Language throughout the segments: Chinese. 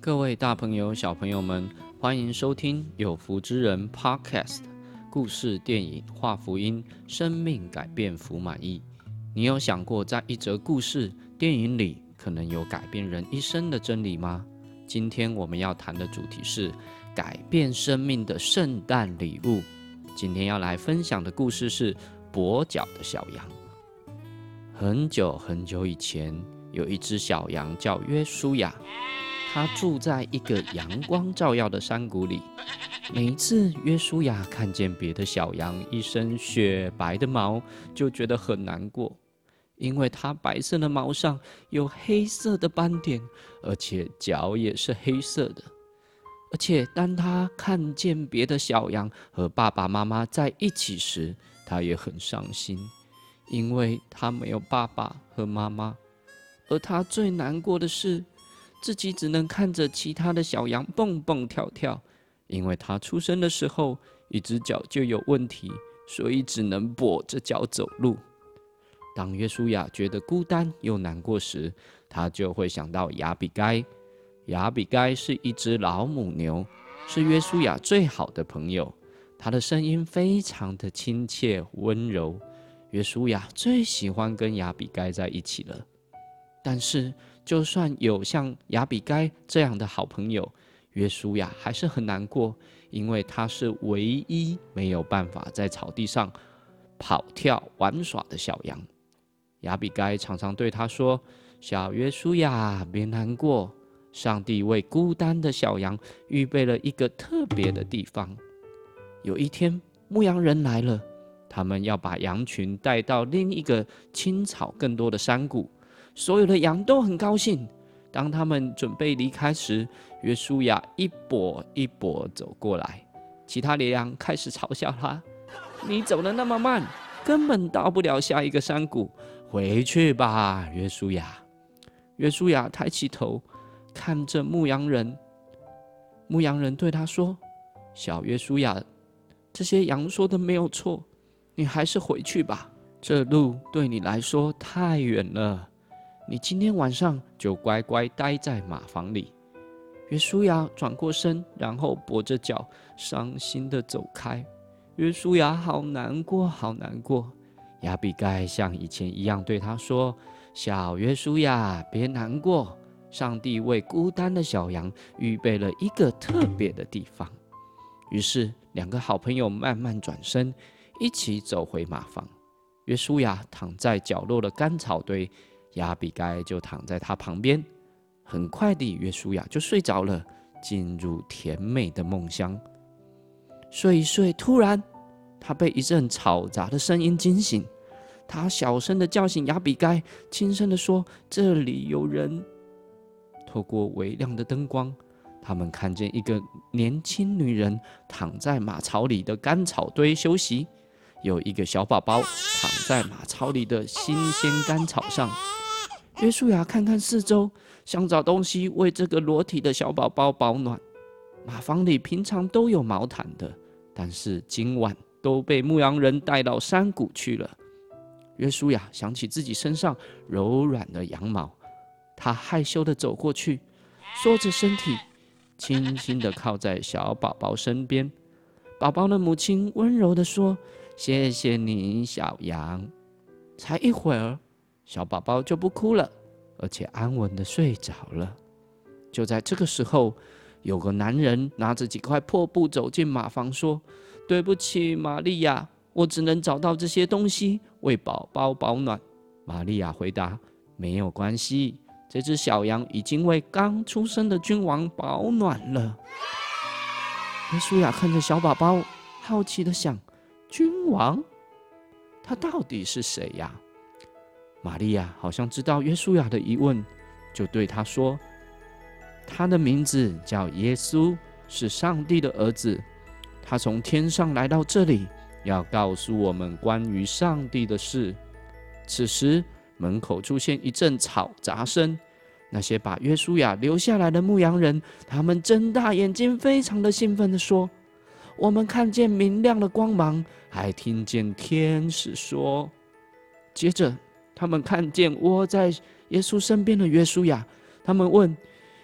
各位大朋友、小朋友们，欢迎收听有福之人 Podcast 故事电影化福音，生命改变福满意。你有想过，在一则故事电影里，可能有改变人一生的真理吗？今天我们要谈的主题是改变生命的圣诞礼物。今天要来分享的故事是跛脚的小羊。很久很久以前，有一只小羊叫约书亚。他住在一个阳光照耀的山谷里。每一次约书亚看见别的小羊一身雪白的毛，就觉得很难过，因为它白色的毛上有黑色的斑点，而且脚也是黑色的。而且当他看见别的小羊和爸爸妈妈在一起时，他也很伤心，因为他没有爸爸和妈妈。而他最难过的是，自己只能看着其他的小羊蹦蹦跳跳，因为他出生的时候一只脚就有问题，所以只能跛着脚走路。当约书亚觉得孤单又难过时，他就会想到亚比该。亚比该是一只老母牛，是约书亚最好的朋友。她的声音非常的亲切温柔，约书亚最喜欢跟亚比该在一起了。但是就算有像亚比该这样的好朋友，约书亚还是很难过，因为他是唯一没有办法在草地上跑跳玩耍的小羊。亚比该常常对他说：“小约书亚，别难过，上帝为孤单的小羊预备了一个特别的地方。”有一天，牧羊人来了，他们要把羊群带到另一个青草更多的山谷。所有的羊都很高兴。当他们准备离开时，约书亚一跛一跛走过来，其他的羊开始嘲笑他：“你走得那么慢，根本到不了下一个山谷，回去吧，约书亚。”约书亚抬起头看着牧羊人，牧羊人对他说：“小约书亚，这些羊说的没有错，你还是回去吧，这路对你来说太远了。你今天晚上就乖乖待在马房里。”约书亚转过身，然后跛着脚，伤心地走开。约书亚好难过，好难过。亚比该像以前一样对他说：“小约书亚，别难过，上帝为孤单的小羊预备了一个特别的地方。”于是两个好朋友慢慢转身，一起走回马房。约书亚躺在角落的干草堆，亚比该就躺在他旁边。很快地，约书亚就睡着了，进入甜美的梦乡。睡一睡，突然他被一阵嘈杂的声音惊醒。他小声地叫醒亚比该，轻声地说：“这里有人。”透过微亮的灯光，他们看见一个年轻女人躺在马槽里的干草堆休息，有一个小宝宝躺在马槽里的新鲜干草上。约书亚看看四周，想找东西为这个裸体的小宝宝保暖。马房里平常都有毛毯的，但是今晚都被牧羊人带到山谷去了。约书亚想起自己身上柔软的羊毛，他害羞地走过去，缩着身体，轻轻地靠在小宝宝身边。宝宝的母亲温柔地说：“谢谢你，小羊。”才一会儿，小宝宝就不哭了，而且安稳地睡着了。就在这个时候，有个男人拿着几块破布走进马房，说：“对不起，玛利亚，我只能找到这些东西为宝宝保暖。”玛利亚回答：“没有关系，这只小羊已经为刚出生的君王保暖了。”约书亚看着小宝宝，好奇地想：君王？他到底是谁呀？玛利亚好像知道约书亚的疑问，就对他说：“他的名字叫耶稣，是上帝的儿子。他从天上来到这里，要告诉我们关于上帝的事。”此时，门口出现一阵吵杂声。那些把约书亚留下来的牧羊人，他们睁大眼睛，非常的兴奋地说：“我们看见明亮的光芒，还听见天使说。”接着他们看见窝在耶稣身边的约书亚，他们问：“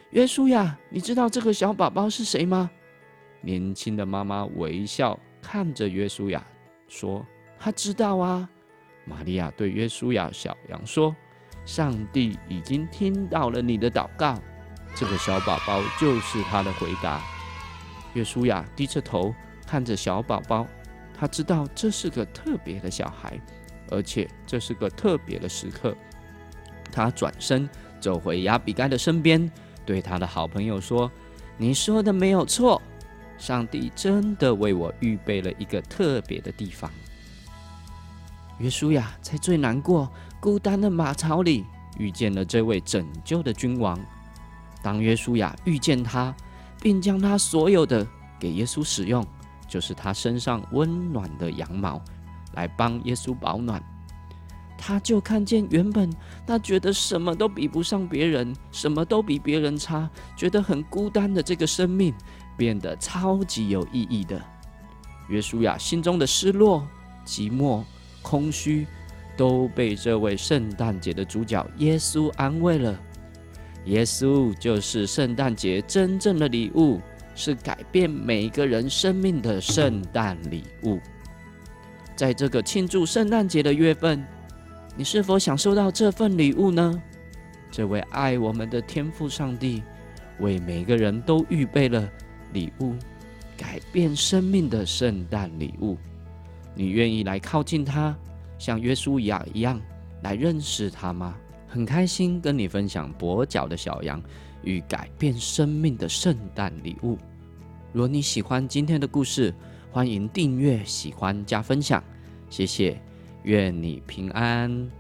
约书亚，你知道这个小宝宝是谁吗？”年轻的妈妈微笑看着约书亚说：“他知道啊。”玛利亚对约书亚小羊说：“上帝已经听到了你的祷告，这个小宝宝就是他的回答。”约书亚低着头看着小宝宝，他知道这是个特别的小孩，而且这是个特别的时刻。他转身走回亚比该的身边，对他的好朋友说：“你说的没有错，上帝真的为我预备了一个特别的地方。”约书亚在最难过、孤单的马槽里遇见了这位拯救的君王。当约书亚遇见他，并将他所有的给耶稣使用，就是他身上温暖的羊毛，来帮耶稣保暖。他就看见原本他觉得什么都比不上别人，什么都比别人差，觉得很孤单的这个生命，变得超级有意义的。约书亚心中的失落、寂寞、空虚，都被这位圣诞节的主角耶稣安慰了。耶稣就是圣诞节真正的礼物，是改变每个人生命的圣诞礼物。在这个庆祝圣诞节的月份，你是否享受到这份礼物呢？这位爱我们的天父上帝，为每个人都预备了礼物，改变生命的圣诞礼物。你愿意来靠近他，像约书亚一样来认识他吗？很开心跟你分享跛脚的小羊与改变生命的圣诞礼物。如果你喜欢今天的故事，欢迎订阅、喜欢加分享，谢谢。愿你平安。